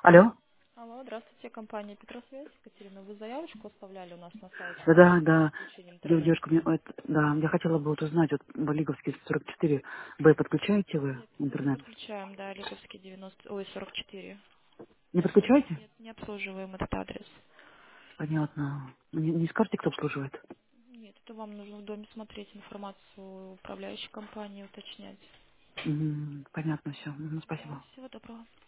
Алло? Алло, здравствуйте, компания Петросвязь. Екатерина, вы заявочку оставляли у нас на сайте Да, по да, да. подключению интернета? Девушка, мне, да, я хотела бы вот узнать, вот Валиговский 44, Б, подключаете вы Нет, мы не интернет? подключаем, да, Лиговский 90, ой, 44. Не подключаете? Нет, не обслуживаем этот адрес. Понятно. Не скажете, кто обслуживает? Нет, это вам нужно в доме смотреть информацию управляющей компании, уточнять. Понятно все. Да, Спасибо. всего доброго.